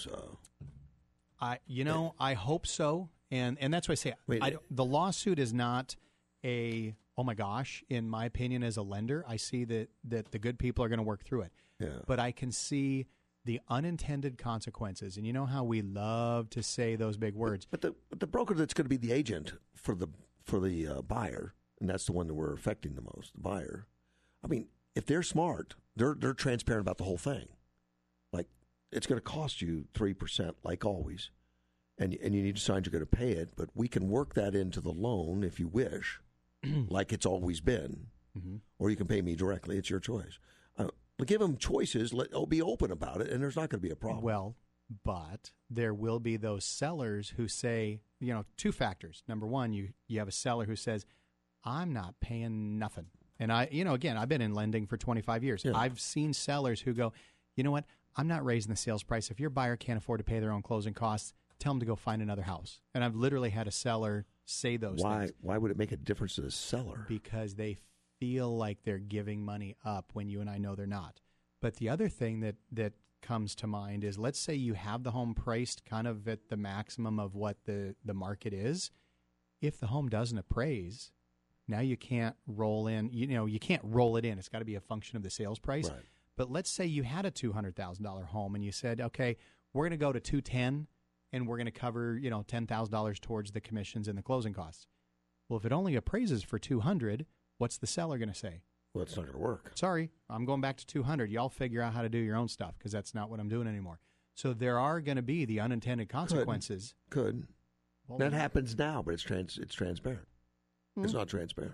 I hope so. And that's why I say the lawsuit is not oh my gosh, in my opinion as a lender, I see that the good people are going to work through it. Yeah. But I can see the unintended consequences. And you know how we love to say those big words. But the broker that's going to be the agent for the buyer, and that's the one that we're affecting the most, the buyer. I mean, if they're smart, they're transparent about the whole thing. Like, it's going to cost you 3%, like always. And you need to sign you're going to pay it, but we can work that into the loan if you wish, like it's always been. Mm-hmm. Or you can pay me directly. It's your choice. Give them choices. Be open about it, and there's not going to be a problem. Well, but there will be those sellers who say, two factors. Number one, you have a seller who says, I'm not paying nothing. And again, I've been in lending for 25 years. Yeah. I've seen sellers who go, you know what? I'm not raising the sales price. If your buyer can't afford to pay their own closing costs, tell them to go find another house. And I've literally had a seller say those things. Why would it make a difference to the seller? Because they feel like they're giving money up when you and I know they're not. But the other thing that comes to mind is, let's say you have the home priced kind of at the maximum of what the market is. If the home doesn't appraise, now you can't roll in. You can't roll it in. It's got to be a function of the sales price. Right. But let's say you had a $200,000 home and you said, okay, we're going to go to $210,000 and we're going to cover $10,000 towards the commissions and the closing costs. Well, if it only appraises for $200,000, what's the seller going to say? Well, it's not going to work. Sorry, I'm going back to $200,000. Y'all figure out how to do your own stuff, because that's not what I'm doing anymore. So there are going to be the unintended consequences. Could. Well, that happens now, but it's transparent. Mm-hmm. It's not transparent.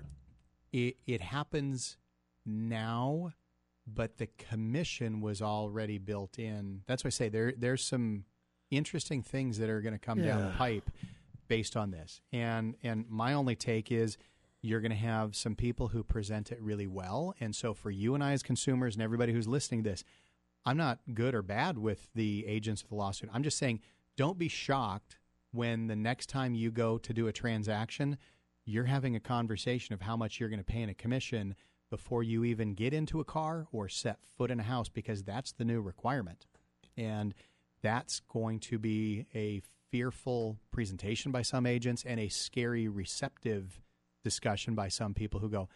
It happens now, but the commission was already built in. That's why I say there's some interesting things that are going to come down the pipe based on this. And my only take is, you're going to have some people who present it really well. And so for you and I as consumers and everybody who's listening to this, I'm not good or bad with the agents of the lawsuit. I'm just saying, don't be shocked when the next time you go to do a transaction, you're having a conversation of how much you're going to pay in a commission before you even get into a car or set foot in a house, because that's the new requirement. And that's going to be a fearful presentation by some agents and a scary receptive discussion by some people who go,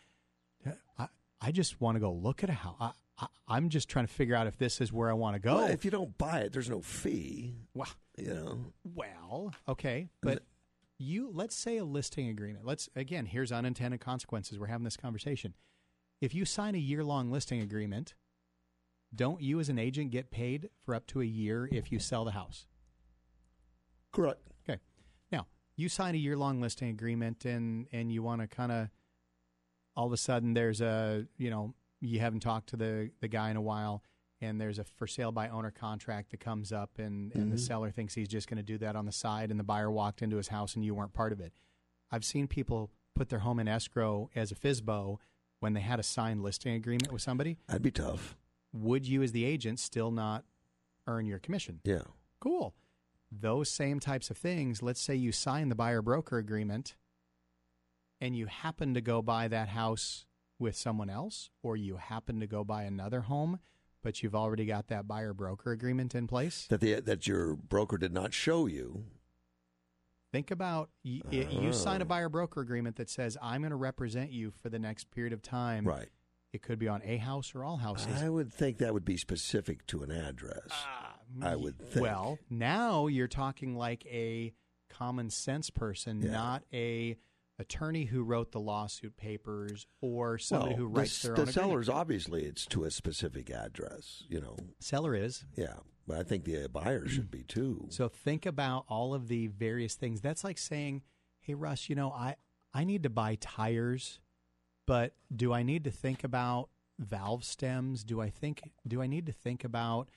I just want to go look at a house. I'm just trying to figure out if this is where I want to go. Well, if you don't buy it, there's no fee. Well, Well, okay, but let's say a listing agreement. Here's unintended consequences. We're having this conversation. If you sign a year-long listing agreement, don't you as an agent get paid for up to a year if you sell the house? Correct. Okay. Now, you sign a year-long listing agreement and you want to kind of, all of a sudden there's you haven't talked to the guy in a while and there's a for sale by owner contract that comes up, and the seller thinks he's just going to do that on the side, and the buyer walked into his house and you weren't part of it. I've seen people put their home in escrow as a FSBO when they had a signed listing agreement with somebody. That'd be tough. Would you, as the agent, still not earn your commission? Yeah. Cool. Those same types of things, let's say you sign the buyer-broker agreement and you happen to go buy that house with someone else, or you happen to go buy another home, but you've already got that buyer-broker agreement in place. That your broker did not show you. Think about, you sign a buyer-broker agreement that says, I'm going to represent you for the next period of time. Right. It could be on a house or all houses. I would think that would be specific to an address. I would think. Well, now you're talking like a common sense person, not a attorney who wrote the lawsuit papers or somebody who writes their own agreement. The seller's obviously it's to a specific address, Seller is. Yeah, but I think the buyer should be too. So think about all of the various things. That's like saying, hey, Russ, I need to buy tires, but do I need to think about valve stems? Do I need to think about,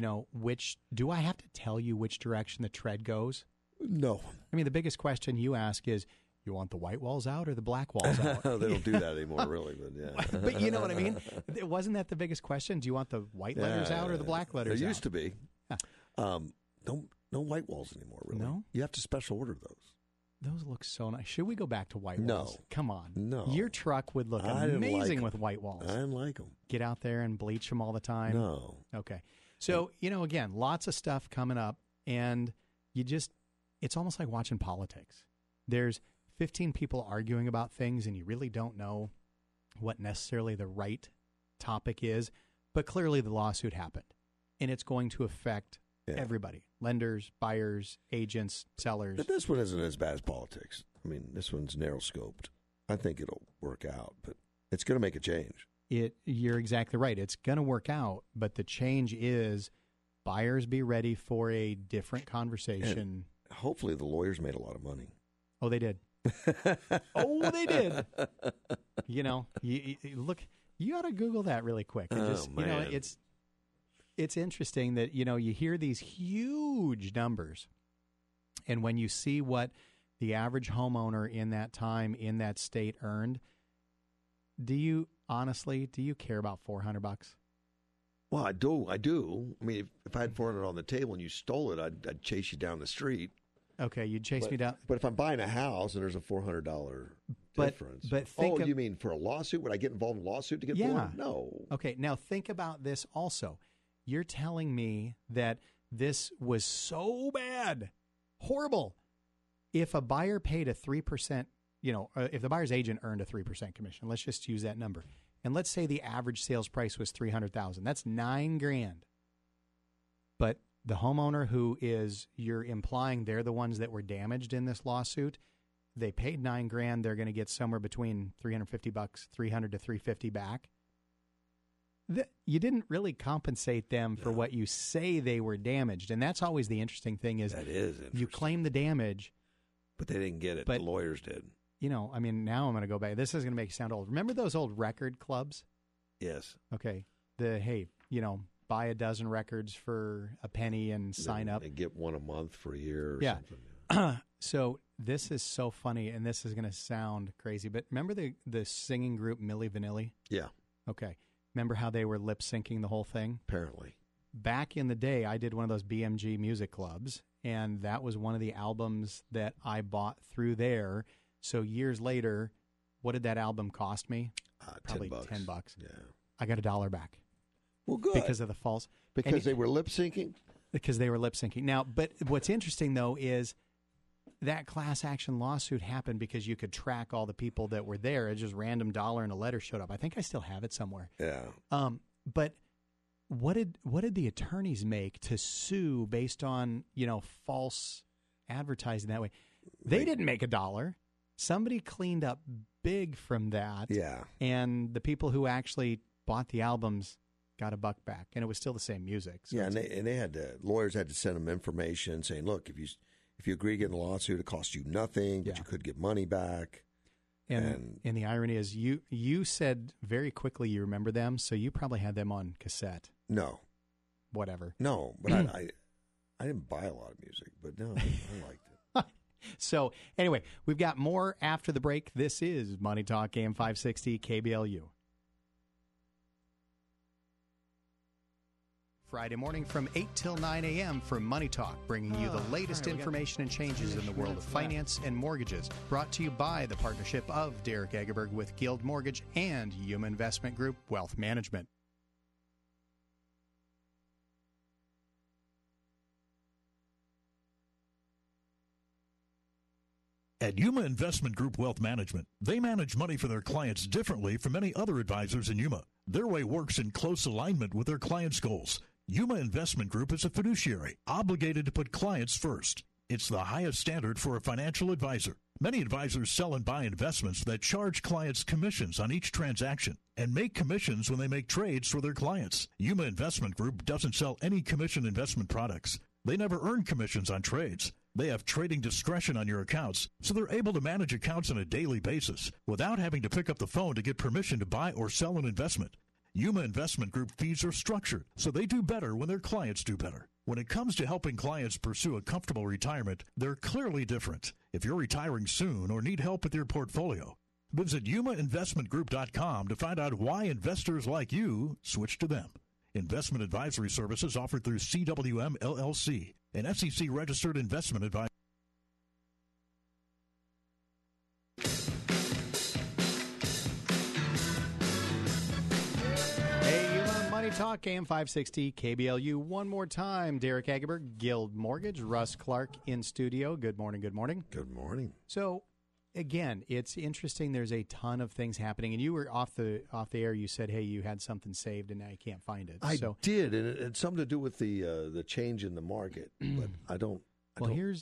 do I have to tell you which direction the tread goes? No. I mean, the biggest question you ask is, you want the white walls out or the black walls out? They don't do that anymore, really, but yeah. But you know what I mean? Wasn't that the biggest question? Do you want the white letters out or the black letters out? There used to be. Yeah. No white walls anymore, really. No? You have to special order those. Those look so nice. Should we go back to white walls? No. Come on. No. Your truck would look amazing with white walls. I didn't like them. Get out there and bleach them all the time? No. Okay. So, again, lots of stuff coming up, and it's almost like watching politics. There's 15 people arguing about things, and you really don't know what necessarily the right topic is, but clearly the lawsuit happened, and it's going to affect everybody: lenders, buyers, agents, sellers. But this one isn't as bad as politics. I mean, this one's narrow-scoped. I think it'll work out, but it's going to make a change. You're exactly right. It's going to work out, but the change is buyers be ready for a different conversation. And hopefully the lawyers made a lot of money. Oh, they did. Oh, they did. You look. You ought to Google that really quick. Man. It's interesting that you hear these huge numbers, and when you see what the average homeowner in that time in that state earned, do you care about $400? Well, I do. I mean, if I had $400 on the table and you stole it, I'd chase you down the street. Okay, you'd chase me down. But if I'm buying a house and there's a $400 difference. But you mean for a lawsuit? Would I get involved in a lawsuit to get $400? No. Okay, now think about this also. You're telling me that this was so bad, horrible. If a buyer paid a 3%, if the buyer's agent earned a 3% commission, let's just use that number. And let's say the average sales price was $300,000. That's $9,000. But the homeowner who you're implying they're the ones that were damaged in this lawsuit, they paid $9,000. They're going to get somewhere between $350, $300 to $350 back. You didn't really compensate them for what you say they were damaged, and that's always the interesting thing. Is that is interesting. You claim the damage, but they didn't get it. The lawyers did. Now I'm going to go back. This is going to make you sound old. Remember those old record clubs? Yes. Okay. Buy a dozen records for a penny and sign up. And get one a month for a year or something. So this is so funny, and this is going to sound crazy, but remember the singing group Milli Vanilli? Yeah. Okay. Remember how they were lip-syncing the whole thing? Apparently. Back in the day, I did one of those BMG music clubs, and that was one of the albums that I bought through there. So years later, what did that album cost me? Probably $10. Yeah. I got $1 back. Well, good. Because of the false. Because they were lip-syncing? Because they were lip-syncing. Now, but what's interesting, though, is that class action lawsuit happened because you could track all the people that were there. It's just random dollar and a letter showed up. I think I still have it somewhere. Yeah. But what did the attorneys make to sue based on, false advertising that way? They didn't make $1. Somebody cleaned up big from that. Yeah. And the people who actually bought the albums got $1 back, and it was still the same music. So and they had lawyers had to send them information saying, look, if you agree to get in a lawsuit, it costs you nothing, but you could get money back. And the irony is, you said very quickly you remember them, so you probably had them on cassette. No, whatever. No, but I didn't buy a lot of music, but no, I liked it. So anyway, we've got more after the break. This is Money Talk, AM 560 KBLU. Friday morning from 8 till 9 a.m. for Money Talk, bringing you the latest information and changes in the world of finance and mortgages. Brought to you by the partnership of Derek Egerberg with Guild Mortgage and Yuma Investment Group Wealth Management. At Yuma Investment Group Wealth Management, they manage money for their clients differently from many other advisors in Yuma. Their way works in close alignment with their clients' goals. Yuma Investment Group is a fiduciary, obligated to put clients first. It's the highest standard for a financial advisor. Many advisors sell and buy investments that charge clients commissions on each transaction and make commissions when they make trades for their clients. Yuma Investment Group doesn't sell any commission investment products. They never earn commissions on trades. They have trading discretion on your accounts, so they're able to manage accounts on a daily basis without having to pick up the phone to get permission to buy or sell an investment. Yuma Investment Group fees are structured, so they do better when their clients do better. When it comes to helping clients pursue a comfortable retirement, they're clearly different. If you're retiring soon or need help with your portfolio, visit yumainvestmentgroup.com to find out why investors like you switch to them. Investment advisory services offered through CWM LLC, an SEC-registered investment advisor. Hey, you on Money Talk, AM 560, KBLU. One more time, Derek Egerberg, Guild Mortgage, Russ Clark in studio. Good morning, good morning. Good morning. So, again, it's interesting. There's a ton of things happening, and you were off the air. You said, "Hey, you had something saved, and now you can't find it." I did, and it had something to do with the change in the market. But here's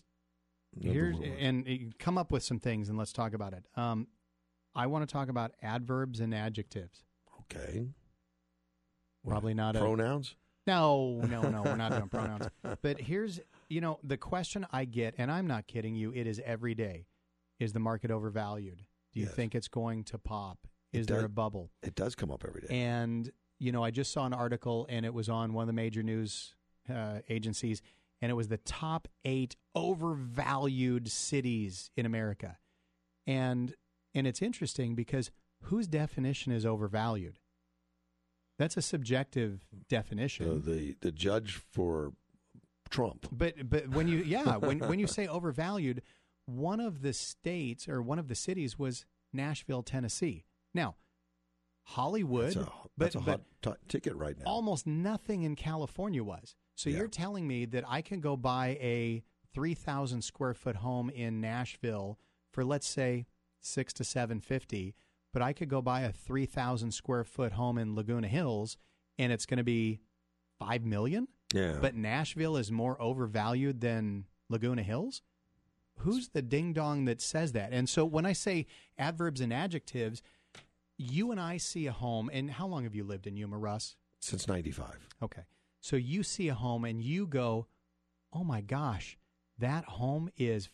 and you come up with some things, and let's talk about it. I want to talk about adverbs and adjectives. Okay. Probably not pronouns. No, we're not doing pronouns. But here's the question I get, and I'm not kidding you. It is every day. Is the market overvalued? Do you think it's going to pop? Is there a bubble? It does come up every day. And, I just saw an article, and it was on one of the major news agencies, and it was the top 8 overvalued cities in America. And it's interesting because whose definition is overvalued? That's a subjective definition. The judge for Trump. But when you when you say overvalued, one of the states or one of the cities was Nashville, Tennessee. Now, Hollywood, that's a hot ticket right now. Almost nothing in California was. So you're telling me that I can go buy a 3,000 square foot home in Nashville for, let's say, $600 to $750, but I could go buy a 3,000 square foot home in Laguna Hills, and it's going to be $5 million. Yeah. But Nashville is more overvalued than Laguna Hills. Who's the ding-dong that says that? And so when I say adverbs and adjectives, you and I see a home, and how long have you lived in Yuma, Russ? Since 95. Okay. So you see a home, and you go, oh, my gosh, that home is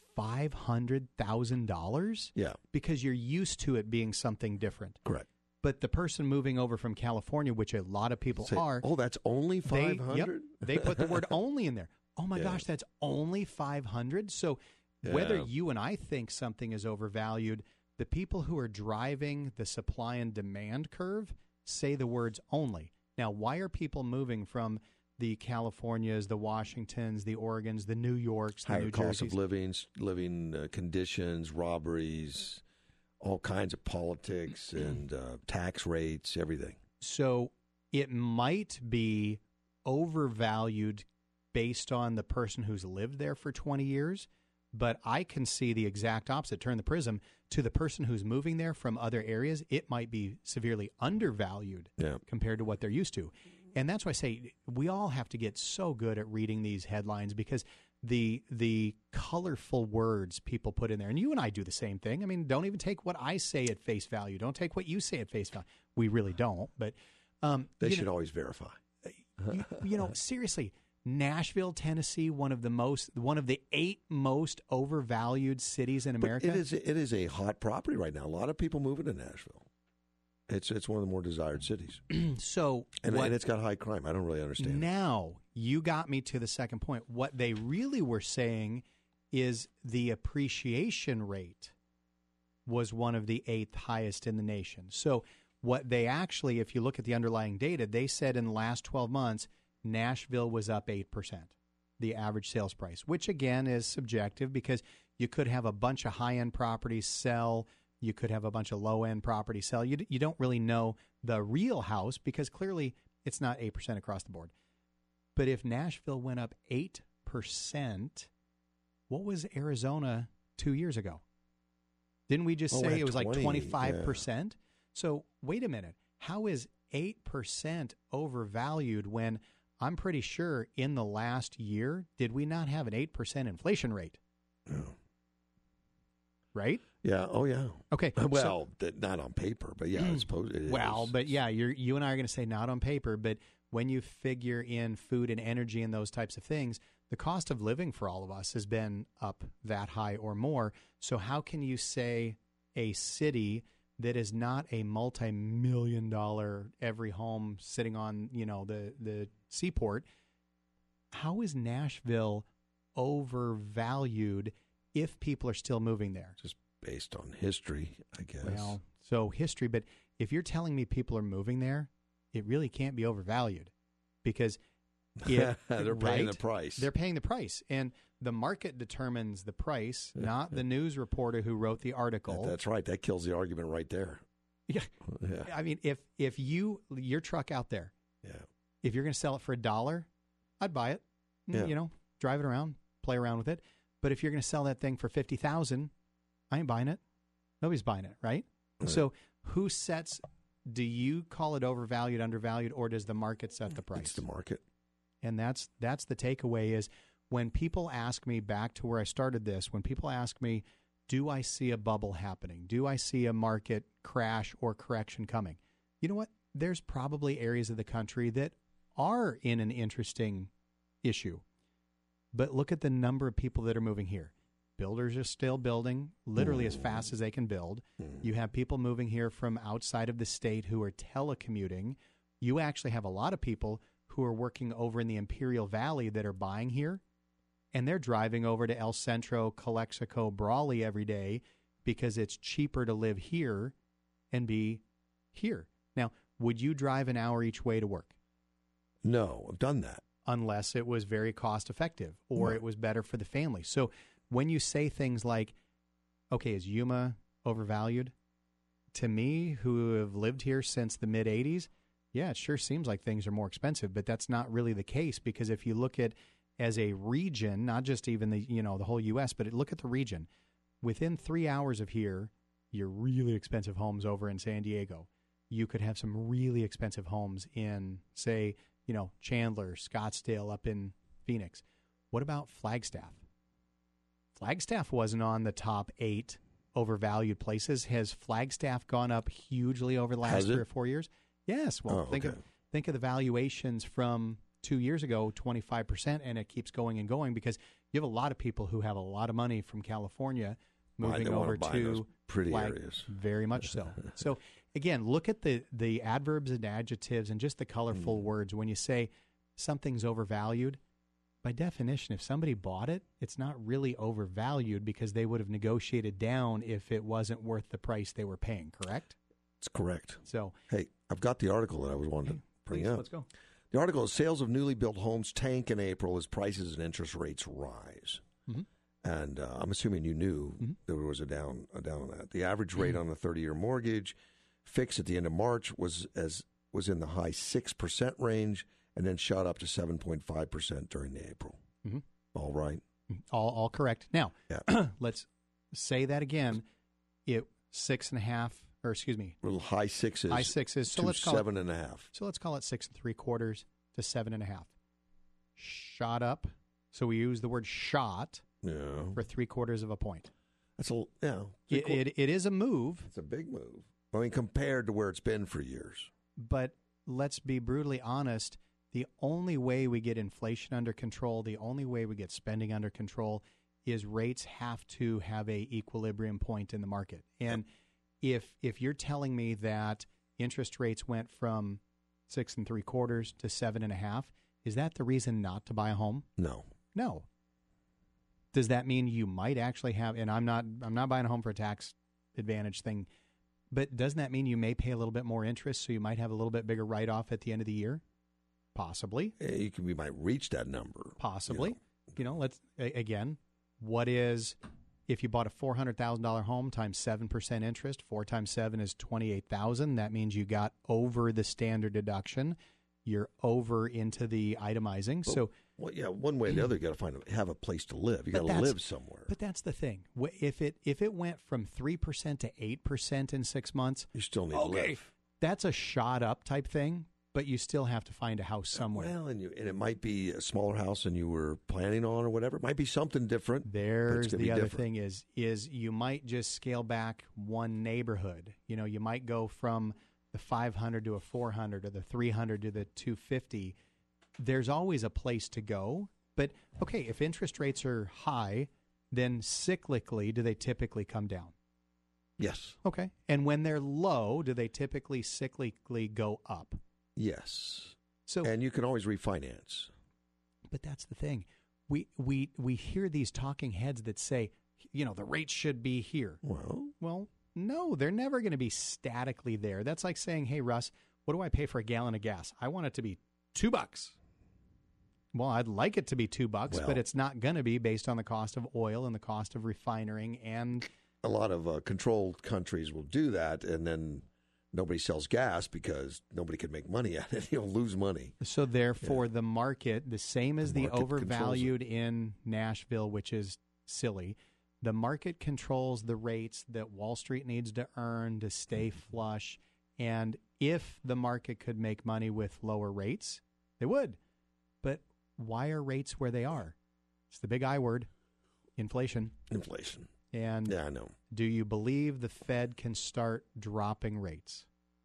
$500,000? Yeah. Because you're used to it being something different. Correct. But the person moving over from California, which a lot of people are. Oh, that's only $500? They put the word only in there. Oh, my gosh, that's only $500? So whether you and I think something is overvalued, the people who are driving the supply and demand curve say the words only. Now, why are people moving from the Californias, the Washingtons, the Oregons, the New Yorks, the higher New cost Jerseys? of living conditions, robberies, all kinds of politics and tax rates, everything. So it might be overvalued based on the person who's lived there for 20 years, but I can see the exact opposite. Turn the prism to the person who's moving there from other areas. It might be severely undervalued compared to what they're used to. And that's why I say we all have to get so good at reading these headlines because the colorful words people put in there, and you and I do the same thing. I mean, don't even take what I say at face value. Don't take what you say at face value. We really don't. But they should always verify. Seriously. Nashville, Tennessee, one of the 8 most overvalued cities in America. But it is a hot property right now. A lot of people moving to Nashville, It's one of the more desired cities. So and it's got high crime. I don't really understand. Now, you got me to the second point. What they really were saying is the appreciation rate was one of the 8th highest in the nation. So what they actually, if you look at the underlying data, they said in the last 12 months, Nashville was up 8%, the average sales price, which again is subjective because you could have a bunch of high-end properties sell. You could have a bunch of low-end properties sell. You don't really know the real house because clearly it's not 8% across the board. But if Nashville went up 8%, what was Arizona 2 years ago? Didn't we just say it was 20, like 25%? Yeah. So wait a minute. How is 8% overvalued when I'm pretty sure in the last year, did we not have an 8% inflation rate? No. Right? Yeah. Oh, yeah. Okay. Well, not on paper, but yeah, I suppose it is. Well, but yeah, you and I are going to say not on paper, but when you figure in food and energy and those types of things, the cost of living for all of us has been up that high or more. So how can you say a city that is not a multi-million-dollar every home sitting on, the seaport, how is Nashville overvalued if people are still moving there? Just based on history, I guess. Well, so history, but if you're telling me people are moving there, it really can't be overvalued because they're paying the price. They're paying the price. And the market determines the price, not the news reporter who wrote the article. That's right. That kills the argument right there. Yeah. I mean, if your truck out there, if you're going to sell it for $1, I'd buy it. Yeah. Drive it around, play around with it. But if you're going to sell that thing for $50,000, I ain't buying it. Nobody's buying it, right? So who sets? Do you call it overvalued, undervalued, or does the market set the price? It's the market. And that's the takeaway is when people ask me, back to where I started this, when people ask me, do I see a bubble happening? Do I see a market crash or correction coming? You know what? There's probably areas of the country that are in an interesting issue. But look at the number of people that are moving here. Builders are still building literally as fast as they can build. You have people moving here from outside of the state who are telecommuting. You actually have a lot of people who are working over in the Imperial Valley that are buying here, and they're driving over to El Centro, Calexico, Brawley every day because it's cheaper to live here and be here. Now, would you drive an hour each way to work? No, I've done that. Unless it was very cost effective or it was better for the family. So when you say things like, okay, is Yuma overvalued? To me, who have lived here since the mid-'80s, yeah, it sure seems like things are more expensive, but that's not really the case because if you look at as a region, not just even the whole U.S., but look at the region. Within 3 hours of here, your really expensive homes over in San Diego. You could have some really expensive homes in, say, Chandler, Scottsdale, up in Phoenix. What about Flagstaff? Flagstaff wasn't on the top 8 overvalued places. Has Flagstaff gone up hugely over the last 3 or 4 years? Yes. Well, think of the valuations from 2 years ago, 25%, and it keeps going and going because you have a lot of people who have a lot of money from California moving over to pretty areas. Very much so. So again, look at the adverbs and adjectives and just the colorful words. When you say something's overvalued, by definition, if somebody bought it, it's not really overvalued because they would have negotiated down if it wasn't worth the price they were paying, correct? It's correct. So, hey, I've got the article that I was wanting to bring up. Let's go. The article is sales of newly built homes tank in April as prices and interest rates rise. Mm-hmm. And I'm assuming you knew there was a down on that. The average rate on the 30-year mortgage fixed at the end of March was in the high 6% range and then shot up to 7.5% during the April. Mm-hmm. All right. All correct. Now, let's say that again. It 6.5, or excuse me. Little high sixes. High sixes. So let's call 7.5. So let's call it 6 3/4 to 7.5. Shot up. So we use the word shot for 3/4 of a point. That's a It is a move. It's a big move. I mean, compared to where it's been for years. But let's be brutally honest. The only way we get inflation under control, the only way we get spending under control is rates have to have a equilibrium point in the market. And if you're telling me that interest rates went from 6 3/4 to 7.5, is that the reason not to buy a home? No. Does that mean you might actually have, and I'm not buying a home for a tax advantage thing, but doesn't that mean you may pay a little bit more interest, so you might have a little bit bigger write-off at the end of the year? Possibly. We might reach that number. Possibly. Let's, again, what is, if you bought a $400,000 home times 7% interest, 4 times 7 is $28,000. That means you got over the standard deduction. You're over into the itemizing. One way or the other, you got to have a place to live. You got to live somewhere. But that's the thing. If it went from 3% to 8% in 6 months, you still need to live. That's a shot up type thing. But you still have to find a house somewhere. Well, and it might be a smaller house than you were planning on or whatever. It might be something different. There's the other thing is you might just scale back one neighborhood. You might go from the 500 to a 400 or the 300 to the 250. There's always a place to go. But, okay, if interest rates are high, then cyclically, do they typically come down? Yes. Okay. And when they're low, do they typically cyclically go up? Yes. And you can always refinance. But that's the thing. We hear these talking heads that say, the rates should be here. Well, no, they're never going to be statically there. That's like saying, hey, Russ, what do I pay for a gallon of gas? I want it to be $2. Well, I'd like it to be $2, but it's not going to be based on the cost of oil and the cost of refining. And a lot of controlled countries will do that, and then nobody sells gas because nobody can make money at it. You'll lose money. So therefore, the market, the same as the overvalued in Nashville, which is silly, the market controls the rates that Wall Street needs to earn to stay flush. And if the market could make money with lower rates, they would. But why are rates where they are? It's the big I word, inflation. Inflation. And yeah, I know. Do you believe the Fed can start dropping rates?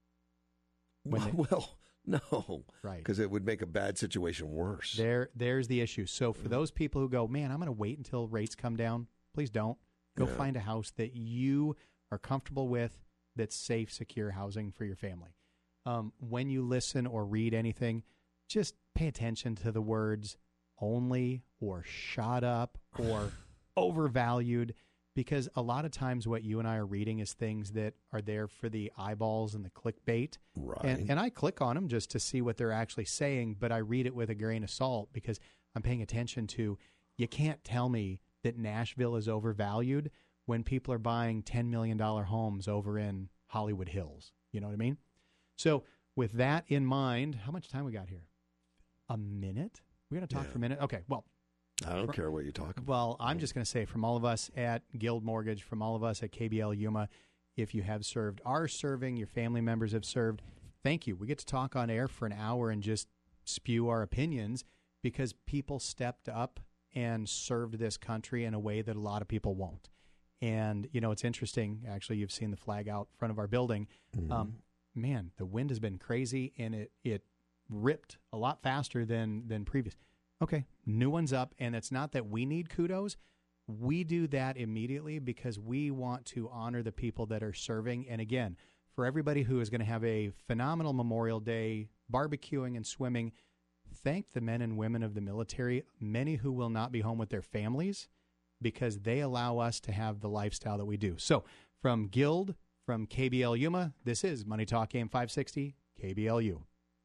Well, no. Right. Because it would make a bad situation worse. There's the issue. So for those people who go, man, I'm going to wait until rates come down, please don't. Go find a house that you are comfortable with that's safe, secure housing for your family. When you listen or read anything, just pay attention to the words only or shot up or overvalued. Because a lot of times what you and I are reading is things that are there for the eyeballs and the clickbait. Right. And I click on them just to see what they're actually saying, but I read it with a grain of salt because I'm paying attention to, you can't tell me that Nashville is overvalued when people are buying $10 million homes over in Hollywood Hills. You know what I mean? So with that in mind, how much time we got here? A minute? We're going to talk for a minute? Okay, well. I don't care what you talk about. Well, I'm just going to say from all of us at Guild Mortgage, from all of us at KBL Yuma, if you have served, are serving, your family members have served, thank you. We get to talk on air for an hour and just spew our opinions because people stepped up and served this country in a way that a lot of people won't. And, it's interesting. Actually, you've seen the flag out front of our building. Mm-hmm. Man, the wind has been crazy, and it ripped a lot faster than previous. Okay, new one's up, and it's not that we need kudos. We do that immediately because we want to honor the people that are serving. And again, for everybody who is going to have a phenomenal Memorial Day, barbecuing and swimming, thank the men and women of the military, many who will not be home with their families because they allow us to have the lifestyle that we do. So from Guild, from KBL Yuma, this is Money Talk AM 560, KBLU.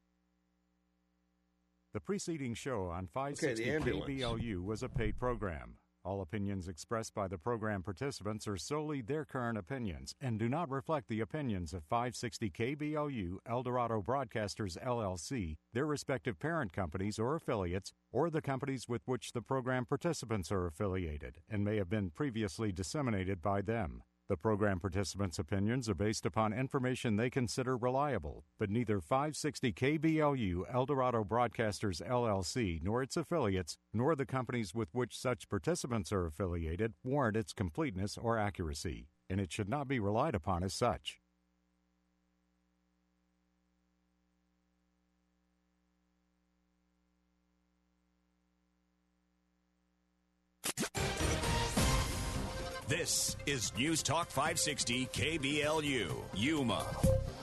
The preceding show on 560 KBLU was a paid program. All opinions expressed by the program participants are solely their current opinions and do not reflect the opinions of 560 KBLU, Eldorado Broadcasters, LLC, their respective parent companies or affiliates, or the companies with which the program participants are affiliated and may have been previously disseminated by them. The program participants' opinions are based upon information they consider reliable, but neither 560 KBLU, Eldorado Broadcasters, LLC, nor its affiliates, nor the companies with which such participants are affiliated warrant its completeness or accuracy, and it should not be relied upon as such. This is News Talk 560 KBLU, Yuma.